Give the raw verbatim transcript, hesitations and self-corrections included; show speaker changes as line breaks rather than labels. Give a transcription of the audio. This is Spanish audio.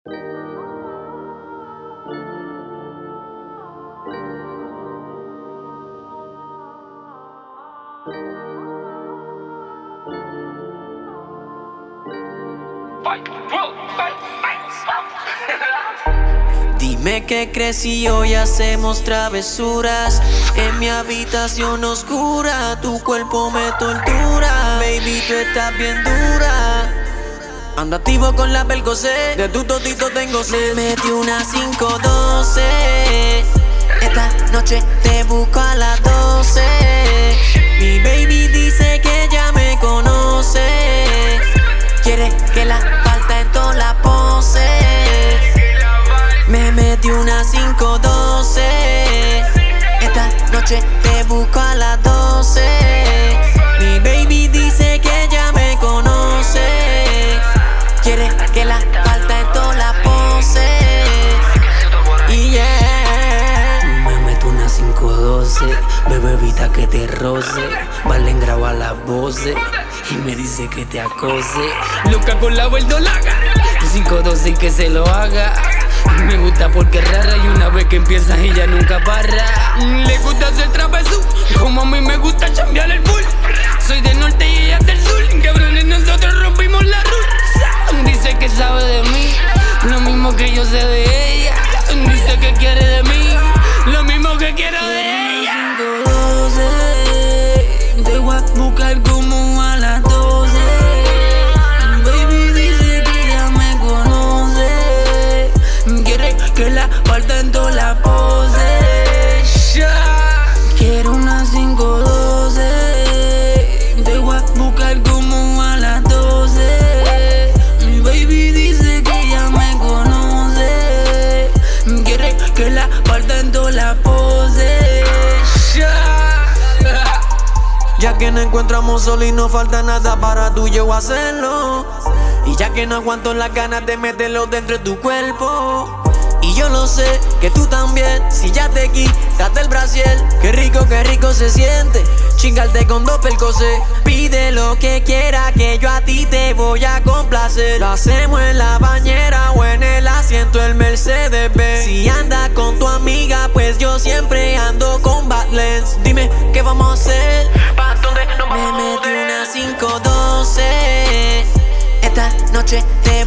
Dime que crecí hoy hacemos travesuras en mi habitación oscura. Tu cuerpo me tortura, baby, tú estás bien dura. Ando activo con la Percocet, de tu totito tengo sed. Me metí una cinco doce. Esta noche te busco a las doce. Mi baby dice que ya me conoce. Quiere que la falta en toda la pose. Me metí una cinco doce. Esta noche te busco a las doce. Mi baby dice que ya me conoce. Quiere que la falta en toda la pose. Y yeah.
Me meto una cinco doce. Bebé, evita que te roce. Valen graba las voces y me dice que te acose. Loca con la verdolaga, cinco doce y que se lo haga. Me gusta porque es rara y una vez que empieza ella nunca para. Le gusta hacer travesú, como a mí me gusta chambear el full. Soy del norte y ella es del sur, cabrones nosotros rompimos la ruta. Dice que sabe de mí, lo mismo que yo sé de ella. Dice que quiere de mí, lo mismo que quiero de ella. cinco doce, te voy a buscar como a las doce. Baby dice que ya me conoce. Quiere que la falta en toda la pose. Yeah. Quiero una cinco doce. Te voy a buscar como a las doce. Mi baby dice que ya me conoce. Quiere que la falta en toda la pose. Yeah.
Ya que nos encontramos solos y no falta nada para tú y yo hacerlo. Y ya que no aguanto las ganas de meterlo dentro de tu cuerpo. Y yo lo sé, que tú también. Si ya te quitaste el brasier, qué rico, qué rico se siente chingarte con dos Percocet. Pide lo que quiera, que yo a ti te voy a complacer. Lo hacemos en la bañera o en el asiento del Mercedes Benz. Si andas con tu amiga, pues yo siempre ando con Badlands. Dime, ¿qué vamos a hacer? ¿Pa' dónde nos vamos? Me metí una cinco doce. Esta noche te